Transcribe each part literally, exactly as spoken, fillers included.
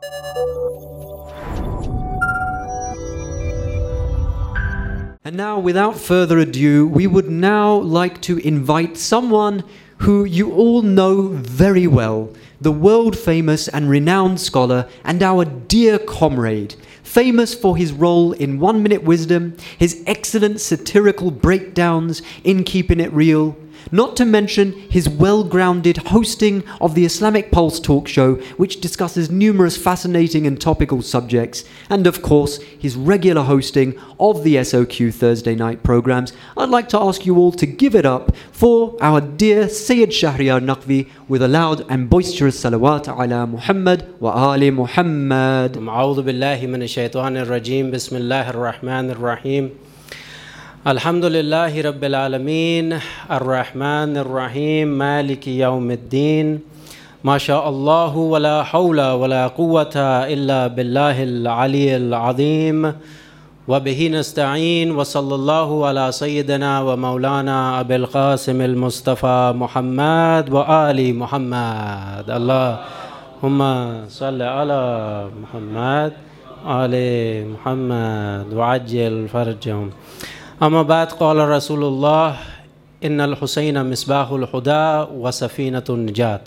And now, without further ado, we would now like to invite someone who you all know very well, the world-famous and renowned scholar and our dear comrade, famous for his role in One Minute Wisdom, his excellent satirical breakdowns in Keeping It Real, not to mention his well-grounded hosting of the Islamic Pulse talk show, which discusses numerous fascinating and topical subjects, and of course, his regular hosting of the S O Q Thursday night programs. I'd like to ask you all to give it up for our dear Sayyid Shahryar Naqvi with a loud and boisterous salawat ala Muhammad wa ali Muhammad. A'udhu billahi minash shaitanir rajim. Bismillahir rahmanir rahim. Alhamdulillahi Rabbil Alameen, Ar-Rahmanir Rahim, Maliki Yawmiddin. MashaAllahu wa la hawla wa la quwwata illa billahil aliyyil azim. Wa bihi nasta'een wa sallallahu ala sayyidina wa maulana Abil Qasim al-Mustafa Muhammad wa ali Muhammad. Allahumma salli ala Muhammad, ali Muhammad wa ajil farjahum. أما بعد قال رسول الله إن الحسين مصباح الهدى وسفينة النجاة.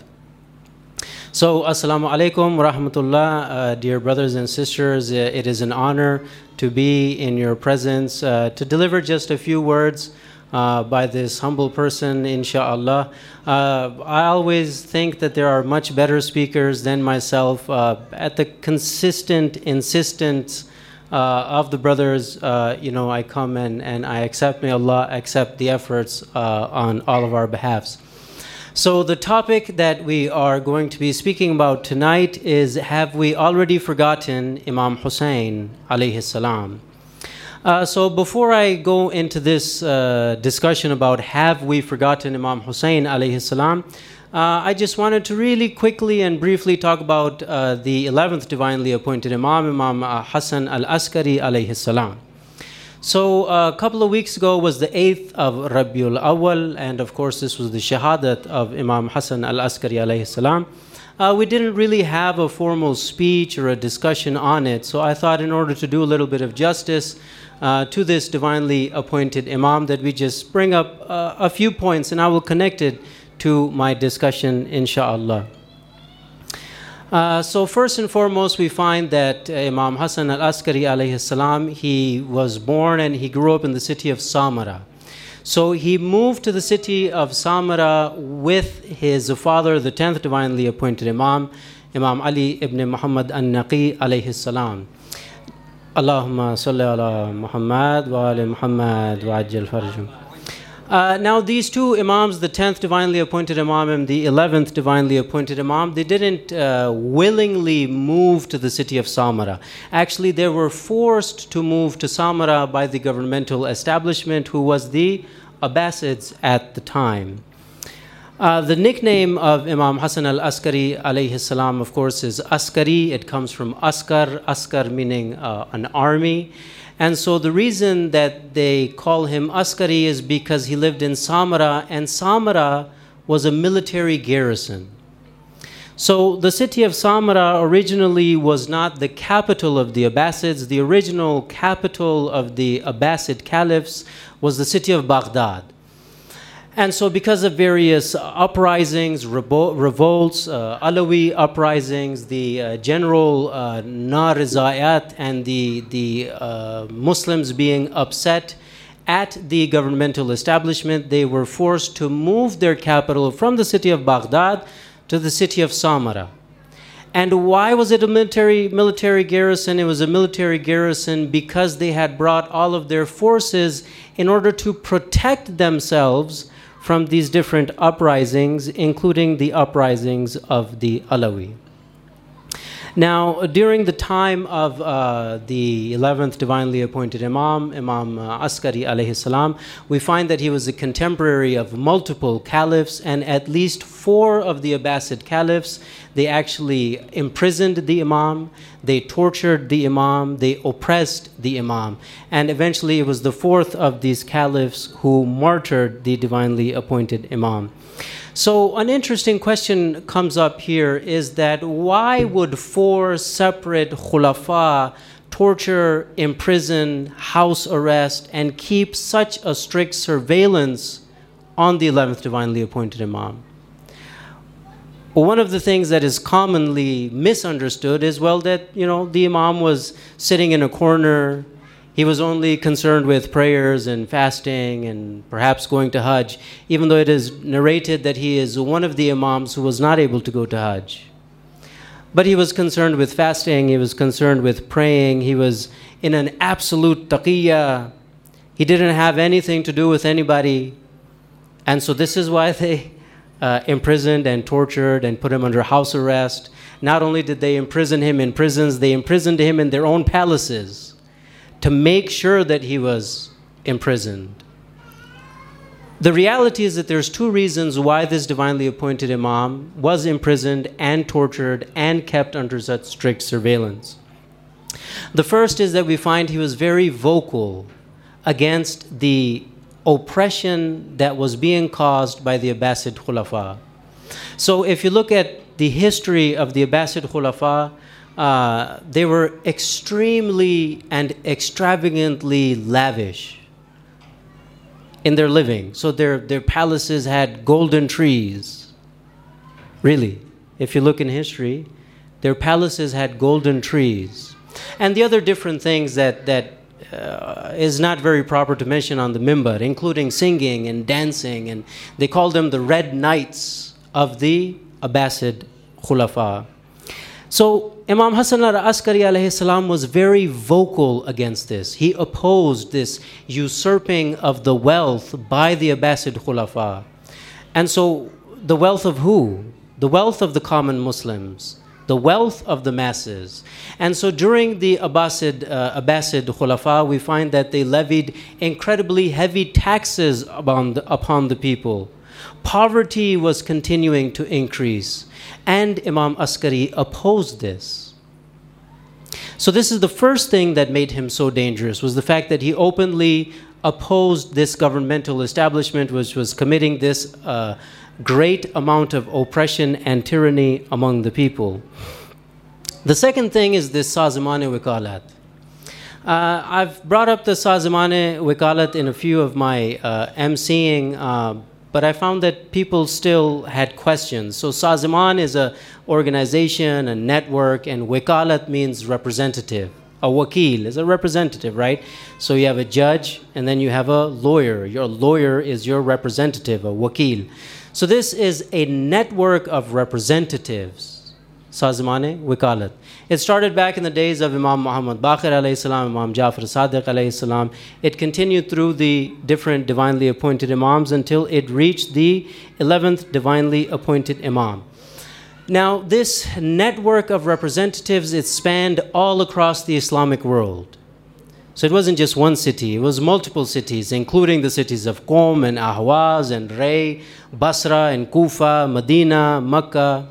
So, Assalamu alaikum wa rahmatullah, uh, dear brothers and sisters. Uh, it is an honor to be in your presence, uh, to deliver just a few words uh, by this humble person, inshaAllah. Uh, I always think that there are much better speakers than myself. Uh, at the consistent insistence Uh, of the brothers, uh, you know, I come and, and I accept, may Allah accept the efforts uh, on all of our behalfs. So the topic that we are going to be speaking about tonight is, have we already forgotten Imam Hussein alayhi salam? Uh, so before I go into this uh, discussion about have we forgotten Imam Hussein alayhi salam, Uh, I just wanted to really quickly and briefly talk about uh, the eleventh divinely appointed Imam, Imam uh, Hassan al-Askari alayhi salam. So uh, a couple of weeks ago was the eighth of Rabiul Awwal, and of course this was the shahadat of Imam Hassan al-Askari alayhi salam. Uh, we didn't really have a formal speech or a discussion on it, so I thought in order to do a little bit of justice uh, to this divinely appointed Imam that we just bring up uh, a few points, and I will connect it to my discussion, inshaAllah. Uh, so first and foremost, we find that uh, Imam Hassan al-Askari alayhi salam, he was born and he grew up in the city of Samara. So he moved to the city of Samara with his father, the tenth divinely appointed Imam, Imam Ali ibn Muhammad al-Naqi alayhi salam. Allahumma salli ala Muhammad wa ali Muhammad wa ajil farjum. Uh, now these two Imams, the tenth divinely appointed Imam and the eleventh divinely appointed Imam, they didn't uh, willingly move to the city of Samara. Actually, they were forced to move to Samara by the governmental establishment, who was the Abbasids at the time. Uh, the nickname of Imam Hassan al-Askari alayhi salam, of course, is Askari. It comes from Askar, Askar meaning uh, an army. And so the reason that they call him Askari is because he lived in Samara, and Samara was a military garrison. So the city of Samara originally was not the capital of the Abbasids. The original capital of the Abbasid caliphs was the city of Baghdad. And so because of various uprisings, revol- revolts, uh, Alawi uprisings, the uh, general uh, na-rizayat and the, the uh, Muslims being upset at the governmental establishment, they were forced to move their capital from the city of Baghdad to the city of Samara. And why was it a military, military garrison? It was a military garrison because they had brought all of their forces in order to protect themselves from these different uprisings, including the uprisings of the Alawi. Now, during the time of uh, the eleventh divinely appointed Imam, Imam uh, Askari alayhi salam, we find that he was a contemporary of multiple caliphs, and at least four of the Abbasid caliphs, they actually imprisoned the Imam, they tortured the Imam, they oppressed the Imam. And eventually it was the fourth of these caliphs who martyred the divinely appointed Imam. So an interesting question comes up here is that why would four separate khulafa torture, imprison, house arrest, and keep such a strict surveillance on the eleventh divinely appointed Imam? Well, one of the things that is commonly misunderstood is, well, that, you know, the Imam was sitting in a corner. He was only concerned with prayers and fasting and perhaps going to Hajj, even though it is narrated that he is one of the Imams who was not able to go to Hajj. But he was concerned with fasting, he was concerned with praying, he was in an absolute taqiyya. He didn't have anything to do with anybody. And so this is why they uh, imprisoned and tortured and put him under house arrest. Not only did they imprison him in prisons, they imprisoned him in their own palaces to make sure that he was imprisoned. The reality is that there's two reasons why this divinely appointed Imam was imprisoned and tortured and kept under such strict surveillance. The first is that we find he was very vocal against the oppression that was being caused by the Abbasid Khulafa. So if you look at the history of the Abbasid Khulafa, uh, they were extremely and extravagantly lavish in their living. So their, their palaces had golden trees. Really, if you look in history, their palaces had golden trees. And the other different things that, that uh, is not very proper to mention on the mimbar, including singing and dancing, and they called them the Red Knights of the Abbasid Khulafa. So Imam Hassan al-Askari alayhi salam was very vocal against this. He opposed this usurping of the wealth by the Abbasid Khulafa. And so the wealth of who? The wealth of the common Muslims, the wealth of the masses. And so during the Abbasid, uh, Abbasid Khulafa, we find that they levied incredibly heavy taxes upon the, upon the people. Poverty was continuing to increase. And Imam Askari opposed this. So this is the first thing that made him so dangerous, was the fact that he openly opposed this governmental establishment, which was committing this uh, great amount of oppression and tyranny among the people. The second thing is this Sazimane Wikalat. Uh, I've brought up the Sazimane Wikalat in a few of my uh, emceeing uh, but I found that people still had questions. So Saziman is an organization, a network, and Wikalat means representative. A wakil is a representative, right? So you have a judge, and then you have a lawyer. Your lawyer is your representative, a wakil. So this is a network of representatives, Sazimane Wikalat. It started back in the days of Imam Muhammad Baqir alayhi salam, Imam Jafar Sadiq alayhi salam. It continued through the different divinely appointed Imams until it reached the eleventh divinely appointed Imam. Now, this network of representatives, it spanned all across the Islamic world. So it wasn't just one city, it was multiple cities, including the cities of Qom and Ahwaz and Ray, Basra and Kufa, Medina, Makkah.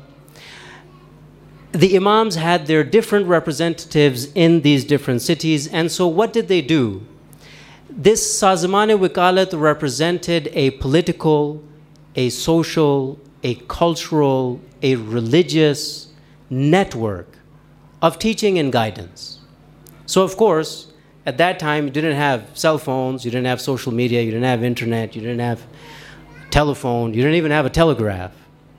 The Imams had their different representatives in these different cities, and so what did they do? This Sazimane Wikalat represented a political, a social, a cultural, a religious network of teaching and guidance. So of course, at that time, you didn't have cell phones, you didn't have social media, you didn't have internet, you didn't have telephone, you didn't even have a telegraph.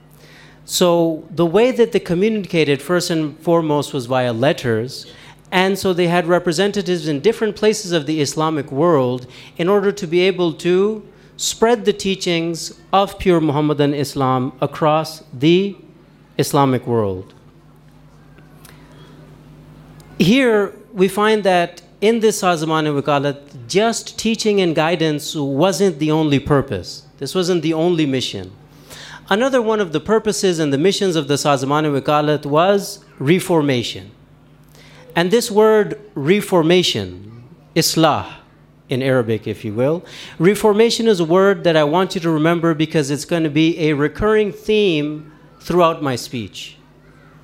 So the way that they communicated first and foremost was via letters, and so they had representatives in different places of the Islamic world in order to be able to spread the teachings of pure Muhammadan Islam across the Islamic world. Here we find that in this Sazimane Wikalat, just teaching and guidance wasn't the only purpose. This wasn't the only mission. Another one of the purposes and the missions of the Sazimane Wikalat was reformation. And this word reformation, islah in Arabic if you will, reformation is a word that I want you to remember because it's going to be a recurring theme throughout my speech.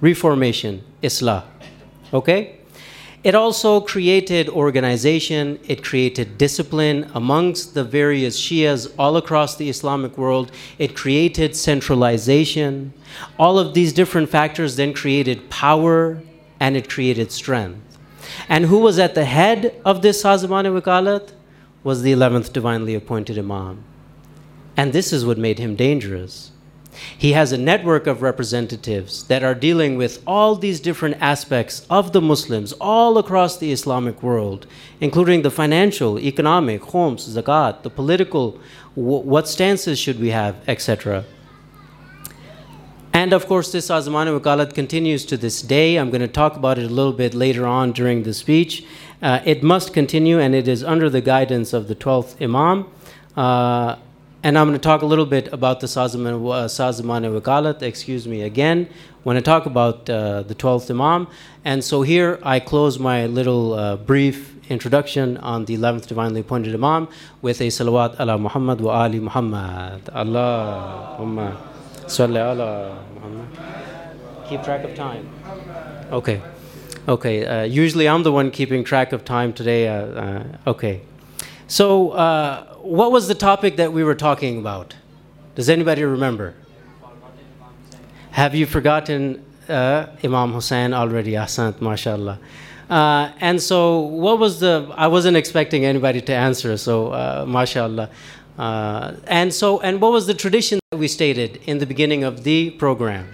reformation, Islah. Okay? It also created organization, it created discipline amongst the various Shias all across the Islamic world. It created centralization. All of these different factors then created power and it created strength. And who was at the head of this Sazman-e-Wakalat? Was the eleventh divinely appointed Imam. And this is what made him dangerous. He has a network of representatives that are dealing with all these different aspects of the Muslims all across the Islamic world, including the financial, economic, khums, zakat, the political, what stances should we have, et cetera. And of course, this Sazman-e-Wakalat continues to this day. I'm going to talk about it a little bit later on during the speech. Uh, it must continue, and it is under the guidance of the twelfth Imam. Uh, And I'm going to talk a little bit about the Sazman-e-Wakalat, excuse me, again, when I talk about uh, the twelfth Imam. And so here I close my little uh, brief introduction on the eleventh divinely appointed Imam with a salawat ala Muhammad wa ali Muhammad. Allahumma salli ala Muhammad. Keep track of time. Okay. Okay. Uh, usually I'm the one keeping track of time today. Uh, uh, okay. So, uh, what was the topic that we were talking about? Does anybody remember? Have you forgotten uh, Imam Hussein already? Ahsant, mashallah. Uh, and so, what was the? I wasn't expecting anybody to answer. So, uh, mashallah. Uh, and so, and what was the tradition that we stated in the beginning of the program?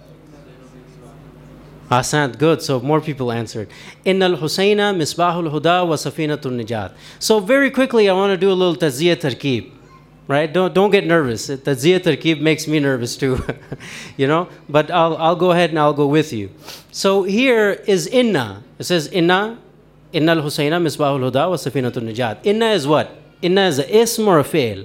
Ahsant, good. So more people answered. Innal Husayna misbahul huda wa safinatul nijat. So very quickly, I want to do a little taziyah tarkeeb, right? Don't don't get nervous. Taziyah tarkeeb makes me nervous too, you know. But I'll I'll go ahead and I'll go with you. So here is inna. It says inna, innal Husayna misbahul huda wa safinatul nijat. Inna is what? Inna is a ism or a fail?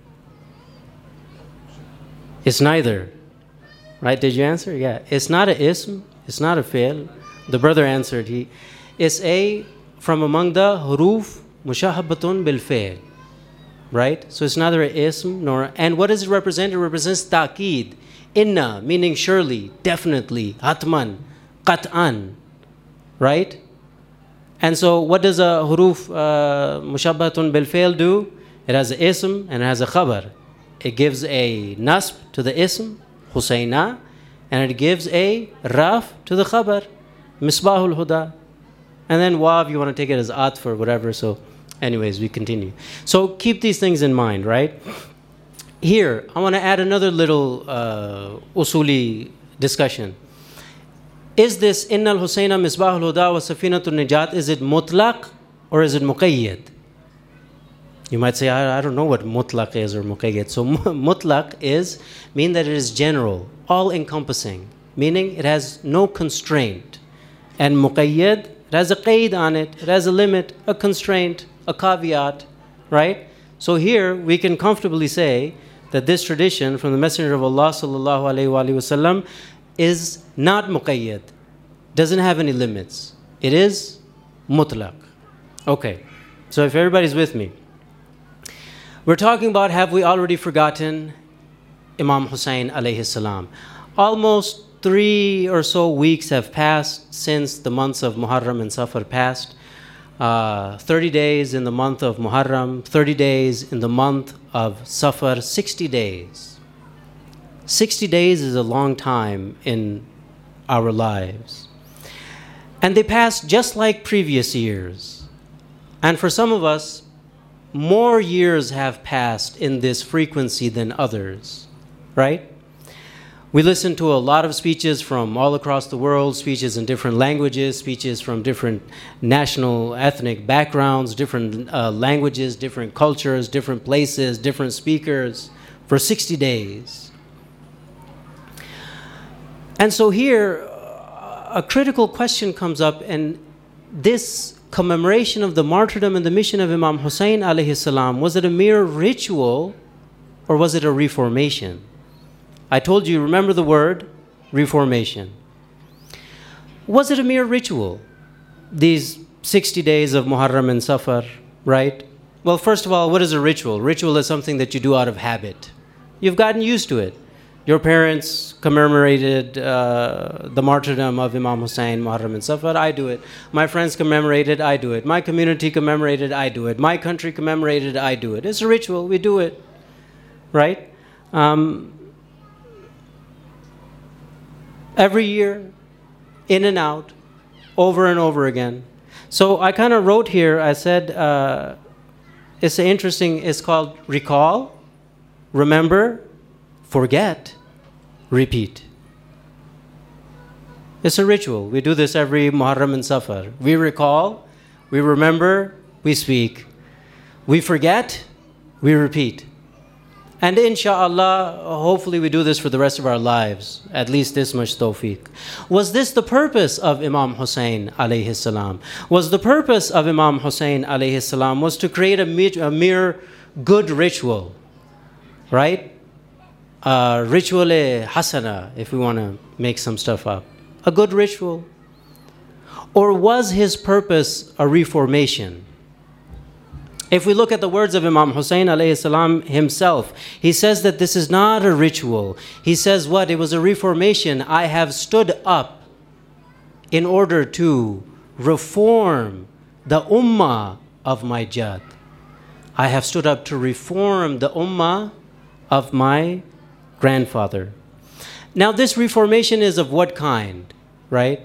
It's neither, right? Did you answer? Yeah. It's not a ism. It's not a fail. The brother answered, he is a from among the huruf mushahabbatun bil fail. Right? So it's neither a ism nor, and what does it represent? It represents ta'keed. Inna, meaning surely, definitely, hatman, qat'an. Right? And so what does a huruf uh, mushabbatun bil fail do? It has a ism and it has a khabar. It gives a nasb to the ism, Husayna, and it gives a raf to the khabar, misbahul huda. And then wav, you want to take it as atf or whatever. So anyways, we continue. So keep these things in mind, right? Here, I want to add another little uh, usuli discussion. Is this innal Husayna misbahul huda wa safinatul nijat, is it mutlaq or is it muqayyad? You might say, I, I don't know what mutlaq is or muqayyad. So mutlaq is, mean that it is general, all-encompassing, meaning it has no constraint. And muqayyad, it has a qaid on it, it has a limit, a constraint, a caveat, right? So here we can comfortably say that this tradition from the Messenger of Allah sallallahu alaihi wasallam is not muqayyad, doesn't have any limits. It is mutlaq. Okay, so if everybody's with me, we're talking about, have we already forgotten Imam Hussein alayhi salam? Almost three or so weeks have passed since the months of Muharram and Safar passed. Uh, thirty days in the month of Muharram, thirty days in the month of Safar, sixty days. sixty days is a long time in our lives. And they passed just like previous years. And for some of us, more years have passed in this frequency than others, right? We listen to a lot of speeches from all across the world, speeches in different languages, speeches from different national, ethnic backgrounds, different uh, languages, different cultures, different places, different speakers, for sixty days. And so here, a critical question comes up, and this commemoration of the martyrdom and the mission of Imam Hussein alayhi salam, was it a mere ritual or was it a reformation? I told you, remember the word, reformation. Was it a mere ritual? These sixty days of Muharram and Safar, right? Well, first of all, what is a ritual? Ritual is something that you do out of habit. You've gotten used to it. Your parents commemorated uh, the martyrdom of Imam Hussein, Muharram and Safar, I do it. My friends commemorated, I do it. My community commemorated, I do it. My country commemorated, I do it. It's a ritual, we do it, right? Um, every year, in and out, over and over again. So I kind of wrote here, I said, uh, it's interesting, it's called recall, remember, forget, repeat. It's a ritual. We do this every Muharram and Safar. We recall, we remember, we speak. We forget, we repeat. And inshallah, hopefully we do this for the rest of our lives. At least this much tawfiq. Was this the purpose of Imam Hussein alayhi salam? Was the purpose of Imam Hussein alayhi salam was to create a mere, a mere good ritual, right? Uh, ritual-e hasana, if we want to make some stuff up. A good ritual. Or was his purpose a reformation? If we look at the words of Imam Hussein alayhi salam himself, he says that this is not a ritual. He says what? It was a reformation. I have stood up in order to reform the ummah of my jad. I have stood up to reform the ummah of my grandfather. Now this reformation is of what kind, right?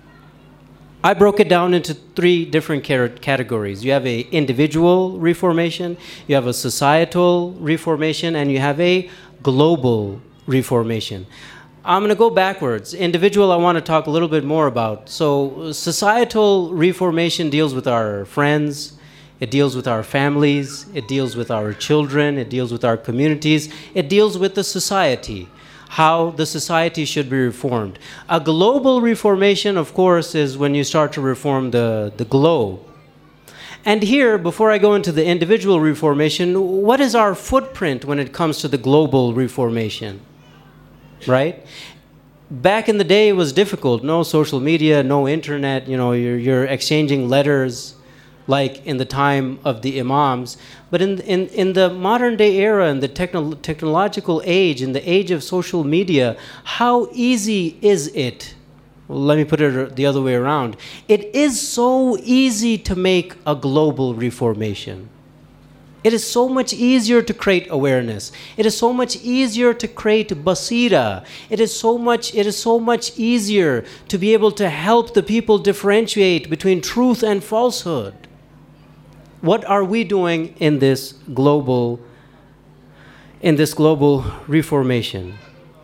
I broke it down into three different categories. You have a individual reformation, you have a societal reformation, and you have a global reformation. I'm going to go backwards. Individual, I want to talk a little bit more about. So societal reformation deals with our friends, it deals with our families, it deals with our children, it deals with our communities, it deals with the society, how the society should be reformed. A global reformation, of course, is when you start to reform the, the globe. And here, before I go into the individual reformation, what is our footprint when it comes to the global reformation? Right? Back in the day, it was difficult. No social media, no internet, you know, you're, you're exchanging letters like in the time of the Imams. But in, in, in the modern day era, in the techno- technological age, in the age of social media, how easy is it? Well, let me put it the other way around. It is so easy to make a global reformation. It is so much easier to create awareness. It is so much easier to create basira. It is so much, it is so much easier to be able to help the people differentiate between truth and falsehood. What are we doing in this global, in this global reformation?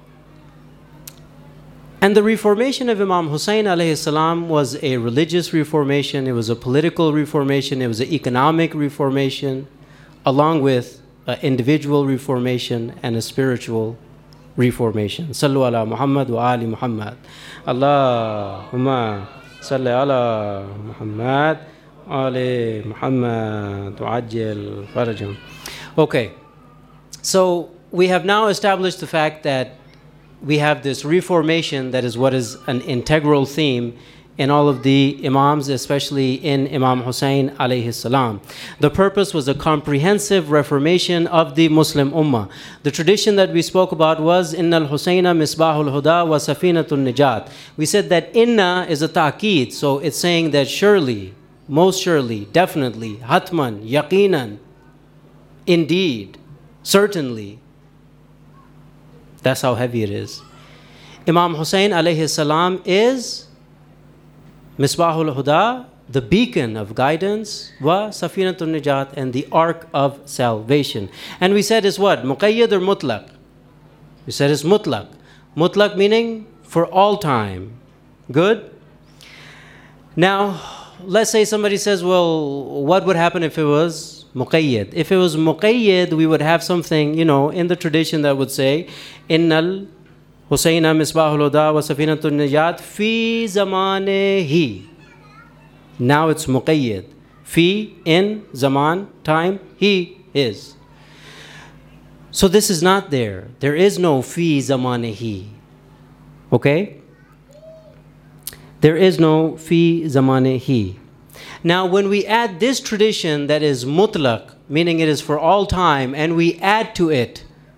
And the reformation of Imam Hussein alayhi salam was a religious reformation, it was a political reformation, it was an economic reformation, along with an individual reformation and a spiritual reformation. Sallu ala Muhammad wa ali Muhammad. Allahumma salli ala Muhammad Ali Muhammad tu'ajjil farajam. Okay, so we have now established the fact that we have this reformation that is what is an integral theme in all of the Imams, especially in Imam Hussein alayhi salam. The purpose was a comprehensive reformation of the Muslim Ummah. The tradition that we spoke about was Inna al-Husayna misbahul huda wa safinatul nijat. We said that inna is a ta'keed, so it's saying that surely, most surely, definitely, hatman, yaqinan, indeed, certainly. That's how heavy it is. Imam Hussein alayhi salam is Misbahul Huda, the beacon of guidance, wa Safinatul Nijat, and the ark of salvation. And we said is what? Muqayyad or mutlaq? We said is mutlaq. Mutlaq meaning for all time. Good? Now, let's say somebody says, well, what would happen if it was muqayyad? If it was muqayyad, we would have something, you know, in the tradition that would say, Innal Husayna misbahul huda wa safinatul nijat fi zamanehi. Now it's muqayyad. Fi, in, zaman, time, he is. So this is not there. There is no fi zamanehi. Okay? There is no fi zamanehi. Now when we add this tradition that is mutlaq, meaning it is for all time, and we add to it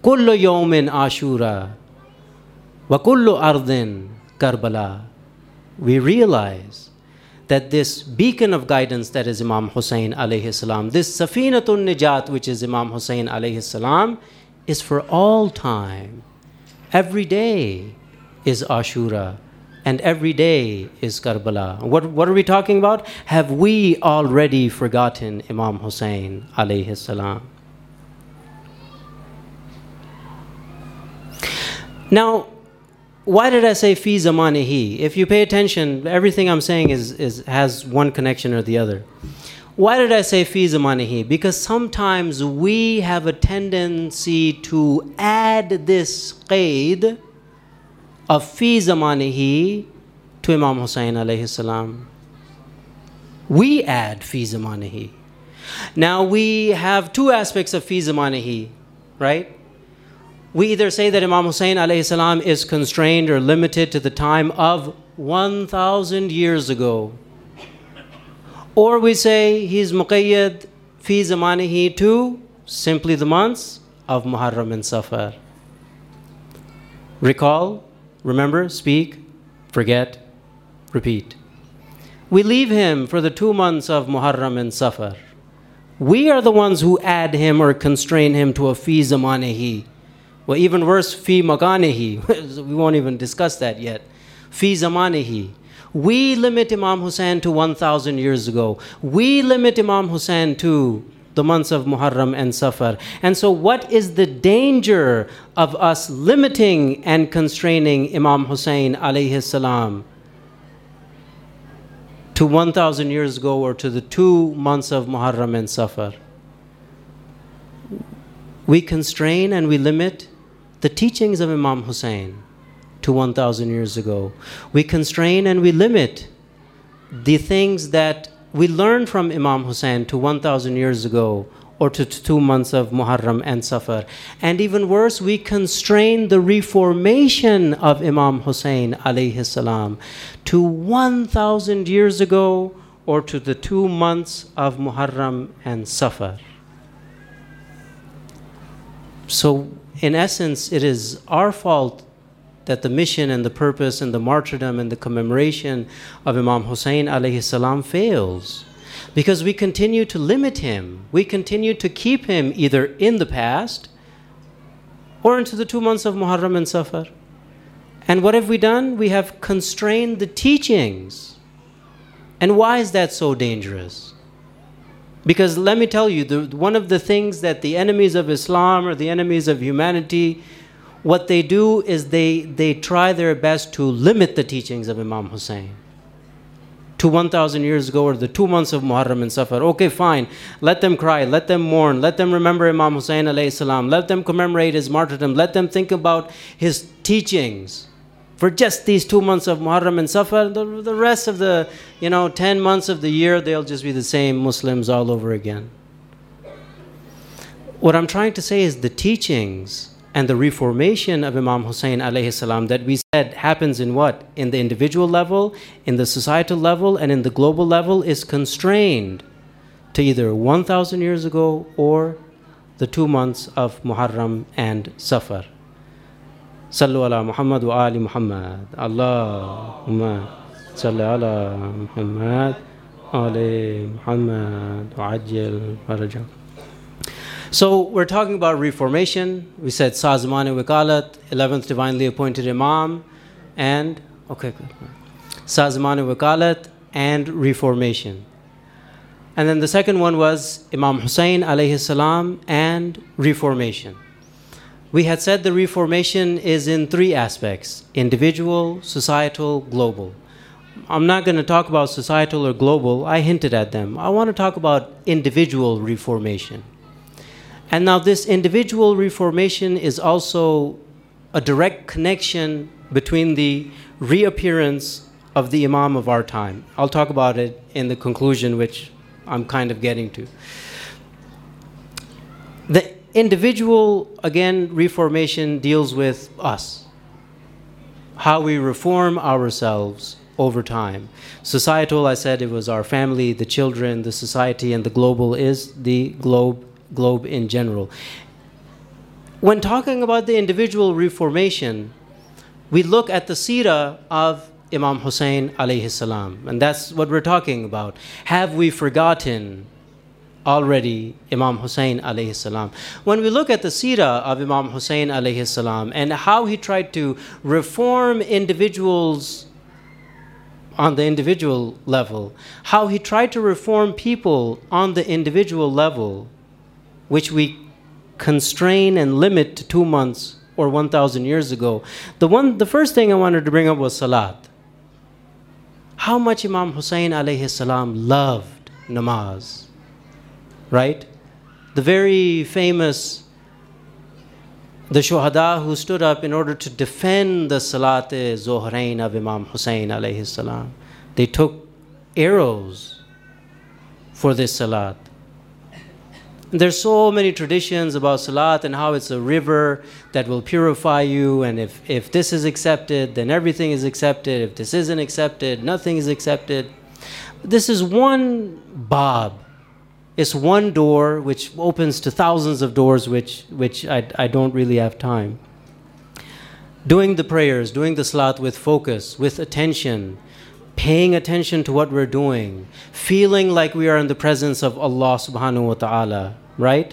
kullu yawmin ashura wa kullu ardin Karbala. We realize that this beacon of guidance that is Imam Hussein alayhi salam, this Safinatun Nijat which is Imam Hussein alayhi salam, is for all time. Every day is Ashura and every day is Karbala. What, what are we talking about? Have we already forgotten Imam Hussein alayhi salam? Now, why did I say fi zamanihi? If you pay attention, everything I'm saying is, is has one connection or the other. Why did I say fi zamanihi? Because sometimes we have a tendency to add this qaid of fi zamanihi to Imam Hussein alayhi salam. We add fi zamanihi. Now we have two aspects of fi zamanihi, right? We either say that Imam Hussein alayhi salam is constrained or limited to the time of one thousand years ago. Or we say he's muqayyad fi zamanihi to simply the months of Muharram and Safar. Recall, remember, speak, forget, repeat. We leave him for the two months of Muharram and Safar. We are the ones who add him or constrain him to a fi zamanihi. Well, even worse, fi makanihi. We won't even discuss that yet. Fi zamanihi. We limit Imam Hussein to one thousand years ago. We limit Imam Hussein to the months of Muharram and Safar. And so what is the danger of us limiting and constraining Imam Hussein alayhi salam to one thousand years ago or to the two months of Muharram and Safar? We constrain and we limit the teachings of Imam Hussein to one thousand years ago. We constrain and we limit the things that we learned from Imam Hussein to one thousand years ago or to two months of Muharram and Safar. And even worse, we constrain the reformation of Imam Hussein alayhi salam to one thousand years ago or to the two months of Muharram and Safar. So, in essence, it is our fault that the mission and the purpose and the martyrdom and the commemoration of Imam Hussein alayhi salam fails. Because we continue to limit him. We continue to keep him either in the past or into the two months of Muharram and Safar. And what have we done? We have constrained the teachings. And why is that so dangerous? Because let me tell you, the, one of the things that the enemies of Islam or the enemies of humanity, what they do is they, they try their best to limit the teachings of Imam Hussein to one thousand years ago or the two months of Muharram and Safar. Okay, fine. Let them cry. Let them mourn. Let them remember Imam Hussein alayhi salam. Let them commemorate his martyrdom. Let them think about his teachings. For just these two months of Muharram and Safar, the, the rest of the, you know, ten months of the year, they'll just be the same Muslims all over again. What I'm trying to say is the teachings and the reformation of Imam Hussein alayhi salam that we said happens in what? In the individual level, in the societal level, and in the global level is constrained to either one thousand years ago or the two months of Muharram and Safar. Sallu ala Muhammad wa ali Muhammad. Allahumma salli ala Muhammad ali Muhammad wa ajil farajah. So we're talking about reformation. We said Sazman Wikalat, eleventh divinely appointed Imam, and okay, good. Sazman Wikalat and reformation. And then the second one was Imam Hussein alayhi salam and reformation. We had said the reformation is in three aspects: individual, societal, global. I'm not going to talk about societal or global. I hinted at them. I want to talk about individual reformation. And now this individual reformation is also a direct connection between the reappearance of the Imam of our time. I'll talk about it in the conclusion, which I'm kind of getting to. The individual, again, reformation deals with us, how we reform ourselves over time. Societal, I said it was our family, the children, the society, and the global is the globe, globe in general. When talking about the individual reformation, we look at the seerah of Imam Hussein alayhi salam, and that's what we're talking about. Have we forgotten already Imam Hussein alayhi salam? When we look at the seerah of Imam Hussein alayhi salam and how he tried to reform individuals on the individual level, how he tried to reform people on the individual level, which we constrain and limit to two months or one thousand years ago. The one, the first thing I wanted to bring up was salat. How much Imam Hussein alayhi salam loved namaz, right? The very famous, the shuhada who stood up in order to defend the Salat-e-Zuhrain of Imam Hussein alayhi salam. They took arrows for this salat. There's so many traditions about salat and how it's a river that will purify you, and if, if this is accepted, then everything is accepted. If this isn't accepted, nothing is accepted. This is one bab. It's one door which opens to thousands of doors, which, which I, I don't really have time. Doing the prayers, doing the salat with focus, with attention, paying attention to what we're doing, feeling like we are in the presence of Allah subhanahu wa ta'ala, right?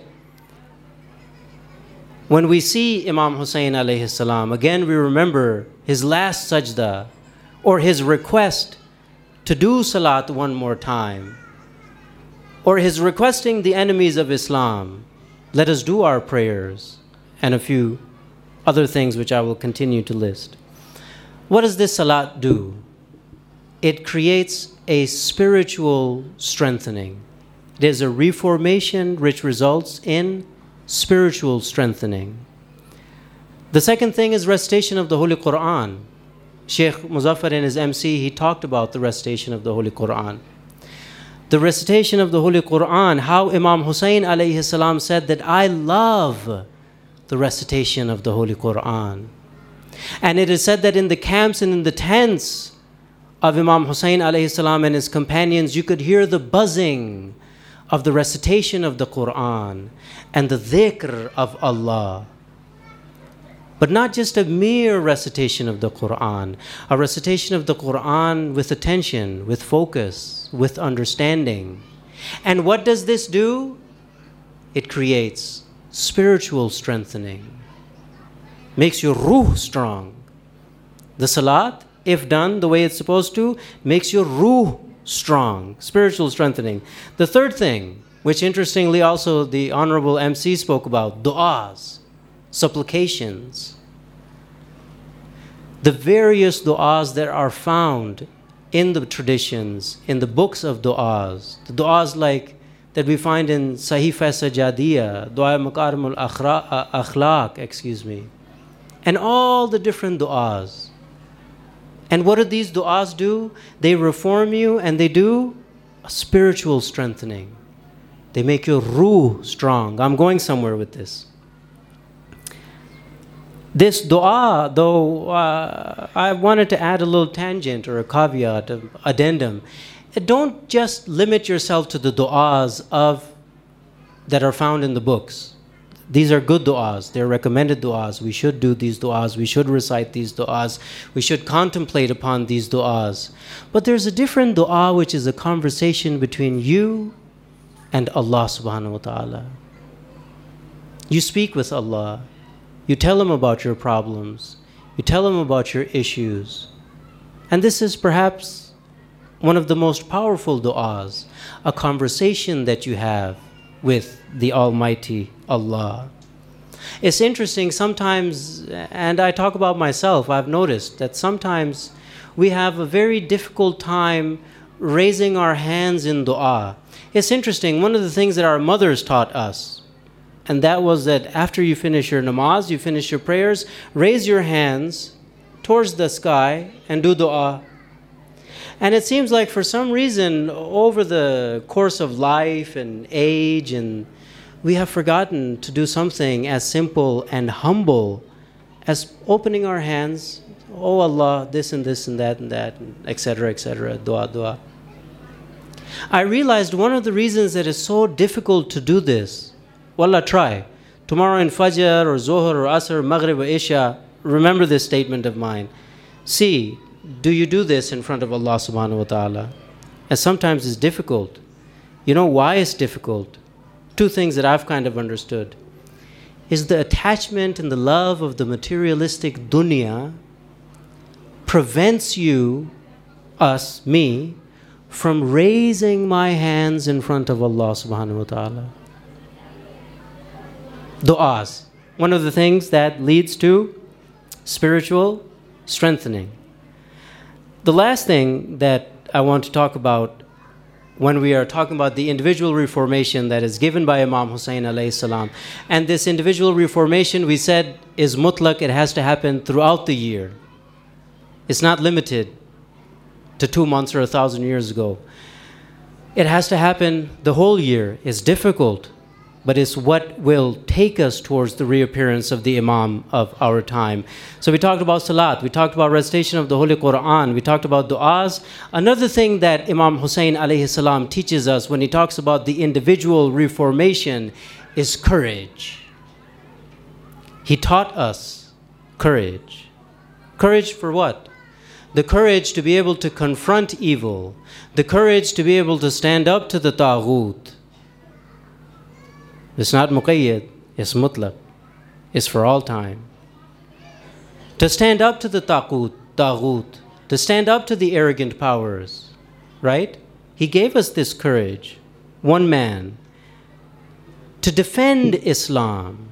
When we see Imam Hussein alayhi salam, again we remember his last sajda or his request to do salat one more time, or his requesting the enemies of Islam, let us do our prayers, and a few other things which I will continue to list. What does this salat do? It creates a spiritual strengthening. It is a reformation which results in spiritual strengthening. The second thing is recitation of the Holy Quran. Sheikh Muzaffar in his M C, he talked about the recitation of the Holy Quran. The recitation of the Holy Quran, how Imam Hussein alayhi salam said that I love the recitation of the Holy Quran. And it is said that in the camps and in the tents of Imam Hussein alayhi salam and his companions, you could hear the buzzing of the recitation of the Quran and the dhikr of Allah. But not just a mere recitation of the Quran, a recitation of the Quran with attention, with focus, with understanding. And what does this do? It creates spiritual strengthening, makes your ruh strong. The salat, if done the way it's supposed to, makes your ruh strong, spiritual strengthening. The third thing, which interestingly also the Honorable M C spoke about, du'as, supplications. The various du'as that are found in the traditions, in the books of du'as, the du'as like that we find in Sahifa Sajadiyya, Dua Makarim al-Akhlaq, excuse me, and all the different du'as. And what do these du'as do? They reform you, and they do a spiritual strengthening. They make your ruh strong. I'm going somewhere with this. This du'a, though, uh, I wanted to add a little tangent or a caveat, an addendum. Don't just limit yourself to the du'as of, that are found in the books. These are good du'as. They're recommended du'as. We should do these du'as. We should recite these du'as. We should contemplate upon these du'as. But there's a different du'a which is a conversation between you and Allah subhanahu wa ta'ala. You speak with Allah. You tell Him about your problems. You tell Him about your issues. And this is perhaps one of the most powerful du'as, a conversation that you have with the Almighty Allah. It's interesting sometimes, and I talk about myself, I've noticed that sometimes we have a very difficult time raising our hands in du'a. It's interesting, one of the things that our mothers taught us, and that was that after you finish your namaz, you finish your prayers, raise your hands towards the sky and do du'a. And it seems like for some reason, over the course of life and age, and we have forgotten to do something as simple and humble as opening our hands, oh Allah, this and this and that and that, et cetera, et cetera, dua, dua. I realized one of the reasons that it's so difficult to do this, wallah, try, tomorrow in Fajr or Zohar or Asr, Maghrib or Isha, remember this statement of mine. See, do you do this in front of Allah subhanahu wa ta'ala? And sometimes it's difficult. You know why it's difficult? Two things that I've kind of understood. Is the attachment and the love of the materialistic dunya prevents you, us, me, from raising my hands in front of Allah subhanahu wa ta'ala. Du'as. One of the things that leads to spiritual strengthening. The last thing that I want to talk about when we are talking about the individual reformation that is given by Imam Hussein alayhi salam. And this individual reformation, we said, is mutlaq. It has to happen throughout the year. It's not limited to two months or a thousand years ago. It has to happen the whole year. It's difficult, but it's what will take us towards the reappearance of the Imam of our time. So we talked about Salat, we talked about recitation of the Holy Quran, we talked about du'as. Another thing that Imam Hussein alayhi salam teaches us when he talks about the individual reformation is courage. He taught us courage. Courage for what? The courage to be able to confront evil, the courage to be able to stand up to the taghut. It's not muqayyad, it's mutlaq. It's for all time. To stand up to the taghut, taghut, to stand up to the arrogant powers, right? He gave us this courage, one man, to defend Islam.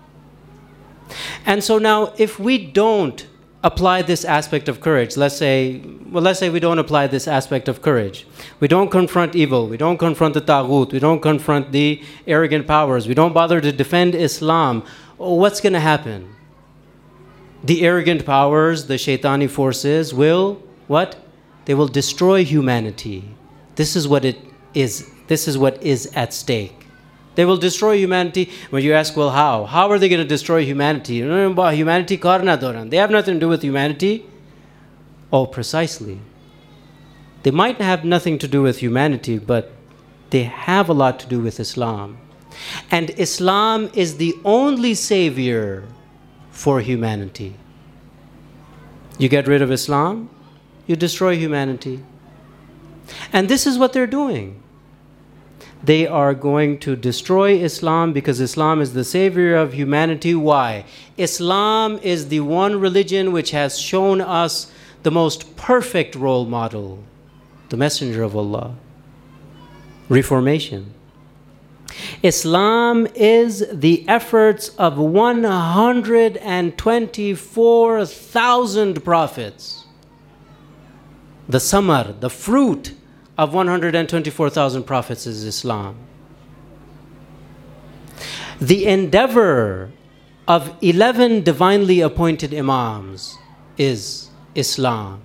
And so now, if we don't apply this aspect of courage, let's say, well, let's say we don't apply this aspect of courage. We don't confront evil. We don't confront the taghut. We don't confront the arrogant powers. We don't bother to defend Islam. Oh, what's going to happen? The arrogant powers, the shaitani forces will, what? They will destroy humanity. This is what it is. This is what is at stake. They will destroy humanity. When you ask, well, how? How are they going to destroy humanity? Humanity karna doran. They have nothing to do with humanity. Oh, precisely. They might have nothing to do with humanity, but they have a lot to do with Islam. And Islam is the only savior for humanity. You get rid of Islam, you destroy humanity. And this is what they're doing. They are going to destroy Islam because Islam is the savior of humanity. Why? Islam is the one religion which has shown us the most perfect role model, the Messenger of Allah. Reformation. Islam is the efforts of one hundred twenty-four thousand prophets. The samar, the fruit of one hundred twenty-four thousand prophets is Islam. The endeavor of eleven divinely appointed imams is Islam.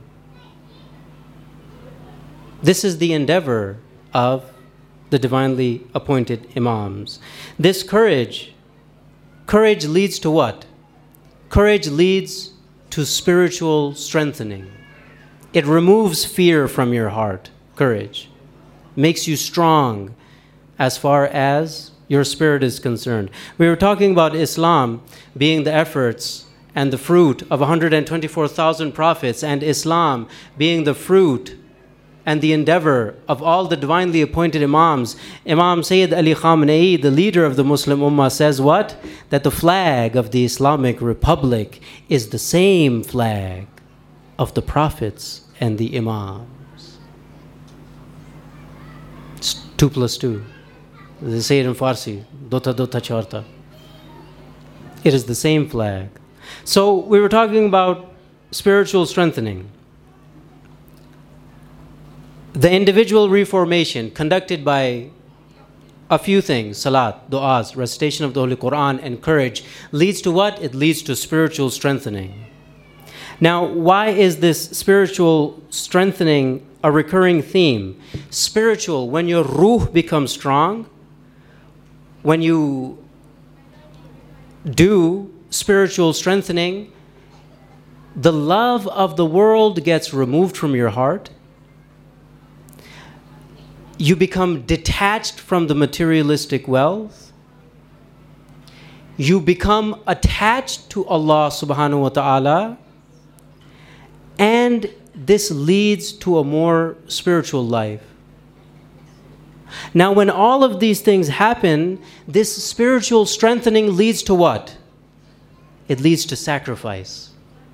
This is the endeavor of the divinely appointed imams. This courage, courage leads to what? Courage leads to spiritual strengthening. It removes fear from your heart. Courage makes you strong as far as your spirit is concerned. We were talking about Islam being the efforts and the fruit of one hundred twenty-four thousand prophets, and Islam being the fruit and the endeavor of all the divinely appointed imams. Imam Sayyid Ali Khamenei, the leader of the Muslim Ummah, says what? That the flag of the Islamic Republic is the same flag of the prophets and the imams. Two plus two. They say it in Farsi. Dota dota charta. It is the same flag. So we were talking about spiritual strengthening. The individual reformation conducted by a few things, salat, du'as, recitation of the Holy Quran, and courage, leads to what? It leads to spiritual strengthening. Now, why is this spiritual strengthening a recurring theme? Spiritual, when your ruh becomes strong, when you do spiritual strengthening, the love of the world gets removed from your heart. You become detached from the materialistic wealth. you become attached to Allah subhanahu wa ta'ala, and this leads to a more spiritual life. Now, when all of these things happen, this spiritual strengthening leads to what? It leads to sacrifice.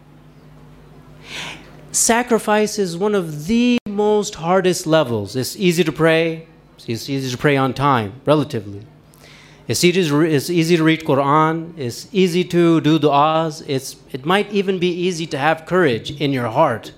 Sacrifice is one of the most hardest levels. It's easy to pray. It's easy to pray on time, relatively. It's easy to, it's easy to read Quran. It's easy to do du'as. It's, it might even be easy to have courage in your heart.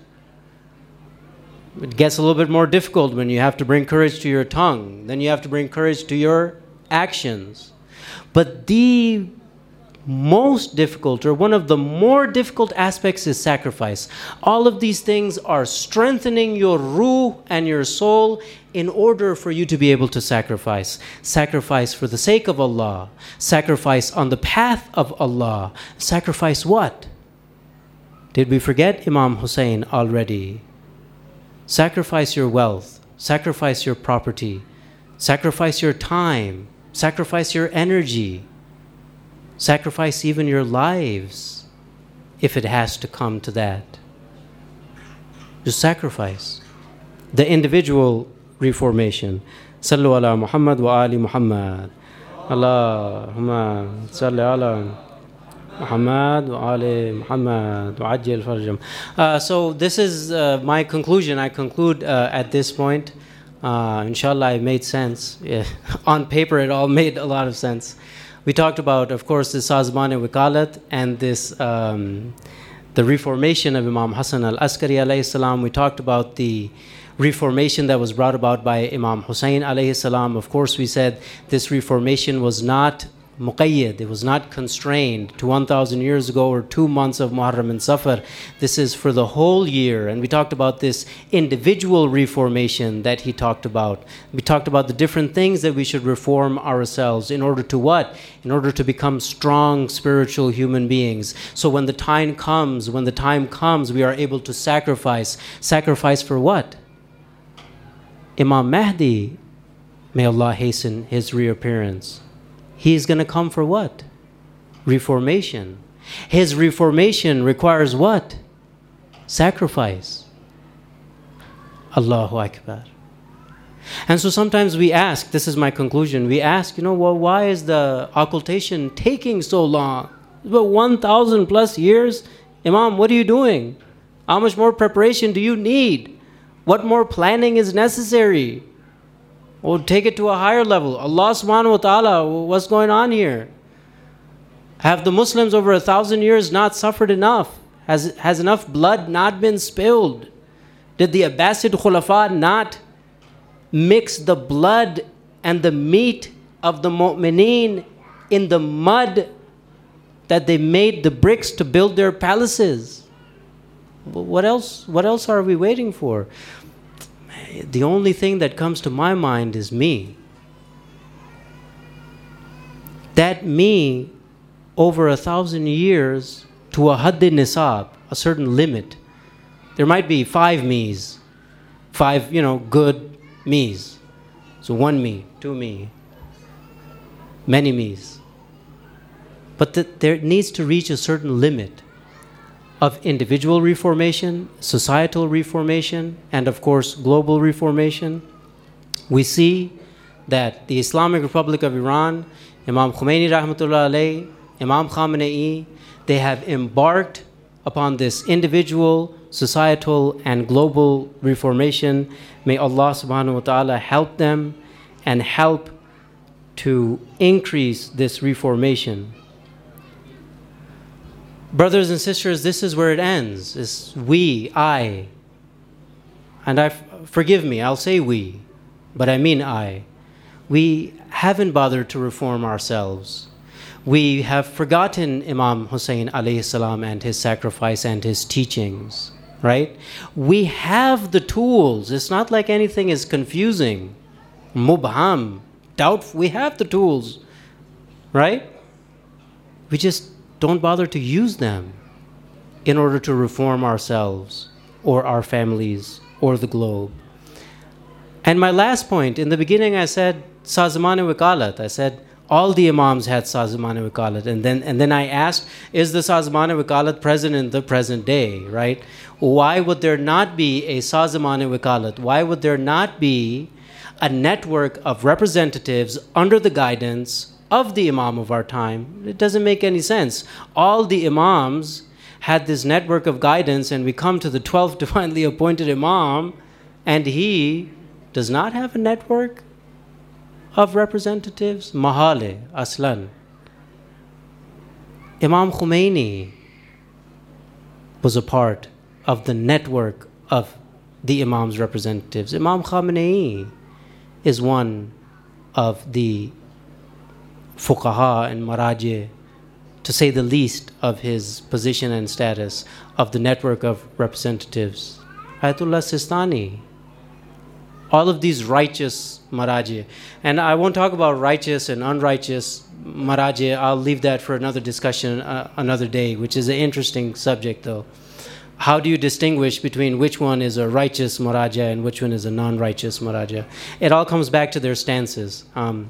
It gets a little bit more difficult when you have to bring courage to your tongue. Then you have to bring courage to your actions. But the most difficult, or one of the more difficult aspects, is sacrifice. All of these things are strengthening your ruh and your soul in order for you to be able to sacrifice. Sacrifice for the sake of Allah. Sacrifice on the path of Allah. Sacrifice what? Did we forget Imam Hussein already? Sacrifice your wealth. Sacrifice your property. Sacrifice your time. Sacrifice your energy. Sacrifice even your lives, if it has to come to that. Just sacrifice. The individual reformation. Sallu ala Muhammad wa ali Muhammad. Allahumma salli ala Muhammad wa ali Muhammad wa ajil farjam. Uh, so this is uh, my conclusion. I conclude uh, at this point. Uh, inshallah, it made sense. Yeah. On paper, it all made a lot of sense. We talked about, of course, the Sazman-e-Wikalat and this, um, the reformation of Imam Hassan al-Askari alayhi salam. We talked about the reformation that was brought about by Imam Hussein alayhi salam. Of course, we said this reformation was not muqayyad, it was not constrained to one thousand years ago or two months of Muharram and Safar. This is for the whole year. And we talked about this individual reformation that he talked about. We talked about the different things that we should reform ourselves in order to what? In order to become strong spiritual human beings. So when the time comes, when the time comes, we are able to sacrifice. Sacrifice for what? Imam Mahdi, may Allah hasten his reappearance. He's going to come for what? Reformation. His reformation requires what? Sacrifice. Allahu Akbar. And so sometimes we ask, this is my conclusion, we ask, you know, well, why is the occultation taking so long? About one thousand plus years? Imam, what are you doing? How much more preparation do you need? What more planning is necessary? Or take it to a higher level. Allah subhanahu wa ta'ala, what's going on here? Have the Muslims over a thousand years not suffered enough? Has, has enough blood not been spilled? Did the Abbasid Khulafa not mix the blood and the meat of the mu'mineen in the mud that they made the bricks to build their palaces? What else, what else are we waiting for? The only thing that comes to my mind is me. That me, over a thousand years, to a hadd nisab, a certain limit. There might be five me's, five, you know, good me's. So one me, two me, many me's. But the, there needs to reach a certain limit of individual reformation, societal reformation, and of course global reformation. We see that the Islamic Republic of Iran, Imam Khomeini rahmatullah alayhi, Imam Khamenei, they have embarked upon this individual, societal, and global reformation. May Allah subhanahu wa ta'ala help them and help to increase this reformation. Brothers and sisters, this is where it ends. It's we, I. And I, forgive me, I'll say we, but I mean I. We haven't bothered to reform ourselves. We have forgotten Imam Hussein alayhi salam and his sacrifice and his teachings, right? We have the tools. It's not like anything is confusing, mubham, doubtful. We have the tools, right? We just don't bother to use them in order to reform ourselves or our families or the globe. And my last point, in the beginning I said Sazman-e-Wikalat. I said All the Imams had Sazman-e Wakalat. And then, and then I asked, is the Sazman-e Wakalat present in the present day, right? Why would there not be a Sazman-e Wakalat? Why would there not be a network of representatives under the guidance of the Imam of our time? It doesn't make any sense. All the Imams had this network of guidance, and we come to the twelfth divinely appointed Imam, and he does not have a network of representatives. Mahale, aslan. Imam Khomeini was a part of the network of the Imam's representatives. Imam Khamenei is one of the fuqaha and maraji, to say the least, of his position and status of the network of representatives. Ayatollah Sistani. All of these righteous maraji. And I won't talk about righteous and unrighteous maraji. I'll leave that for another discussion uh, another day, which is an interesting subject though. How do you distinguish between which one is a righteous maraja and which one is a non-righteous maraja? It all comes back to their stances. Um,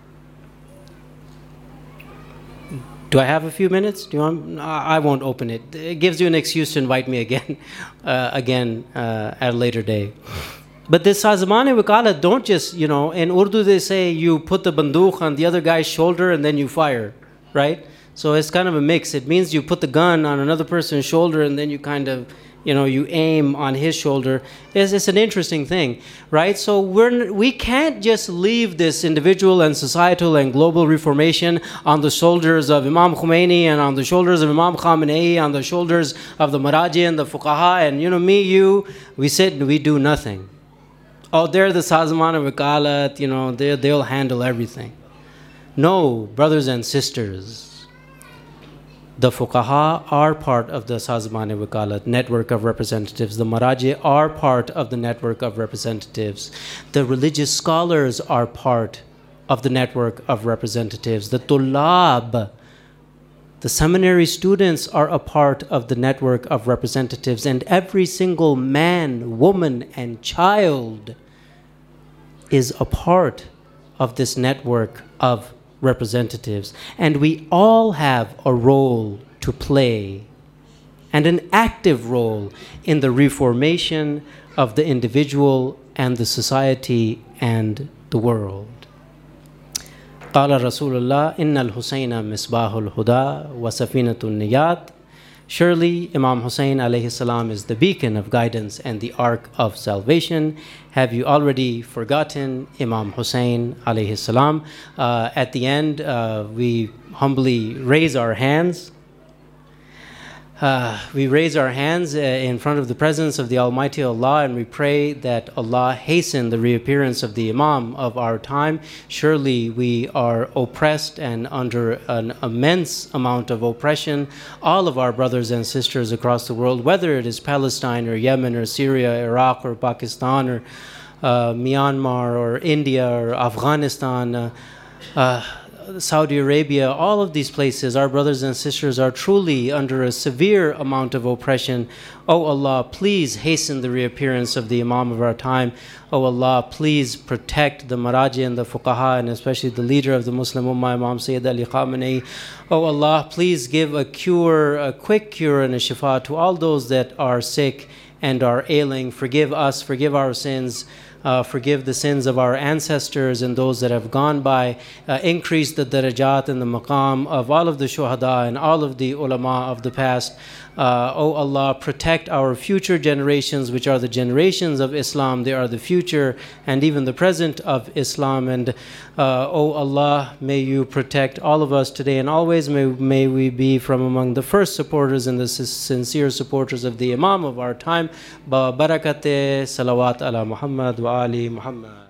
do I have a few minutes? Do you want? I won't open it. It gives you an excuse to invite me again, uh, again uh, at a later day. But this Sazman-e Wakalat, don't just, you know, in Urdu they say you put the bandukh on the other guy's shoulder and then you fire, right? So it's kind of a mix. It means you put the gun on another person's shoulder and then you kind of, you know, you aim on his shoulder. It's, it's an interesting thing, right? So we're, we can't just leave this individual and societal and global reformation on the shoulders of Imam Khomeini and on the shoulders of Imam Khamenei, on the shoulders of the Maraji and the Fuqaha, and, you know, me, you, we sit and we do nothing. Oh, they're the Sazman-e Wakalat, you know, they'll handle everything. No, brothers and sisters, the Fuqaha are part of the Sazman-e Wakalat network of representatives. The Maraji are part of the network of representatives. The religious scholars are part of the network of representatives. The Tullab, the seminary students, are a part of the network of representatives, and every single man, woman, and child is a part of this network of representatives. And we all have a role to play, and an active role in the reformation of the individual and the society and the world. قال رسول الله إن الحسين مصباح الهدى وسفينة النجاة. Surely Imam Hussein alayhi salam is the beacon of guidance and the ark of salvation. Have you already forgotten Imam Hussein alayhi salam? Uh, at the end, uh, we humbly raise our hands. Uh, we raise our hands uh, in front of the presence of the Almighty Allah, and we pray that Allah hasten the reappearance of the Imam of our time. Surely we are oppressed and under an immense amount of oppression. All of our brothers and sisters across the world, whether it is Palestine or Yemen or Syria, Iraq or Pakistan or uh, Myanmar or India or Afghanistan, uh, uh, Saudi Arabia, all of these places, our brothers and sisters are truly under a severe amount of oppression. Oh Allah, please hasten the reappearance of the Imam of our time. Oh Allah, please protect the Maraji and the Fuqaha, and especially the leader of the Muslim Ummah, Imam Sayyid Ali Khamenei. Oh Allah, please give a cure, a quick cure and a shifa to all those that are sick and are ailing. Forgive us, forgive our sins. Uh, forgive the sins of our ancestors and those that have gone by. Uh, increase the darajat and the maqam of all of the shuhada and all of the ulama of the past. Uh, oh Allah, protect our future generations, which are the generations of Islam. They are the future and even the present of Islam. And uh, oh Allah, may you protect all of us today and always. May, may we be from among the first supporters and the sincere supporters of the Imam of our time. Ba barakate salawat ala Muhammad wa ali Muhammad.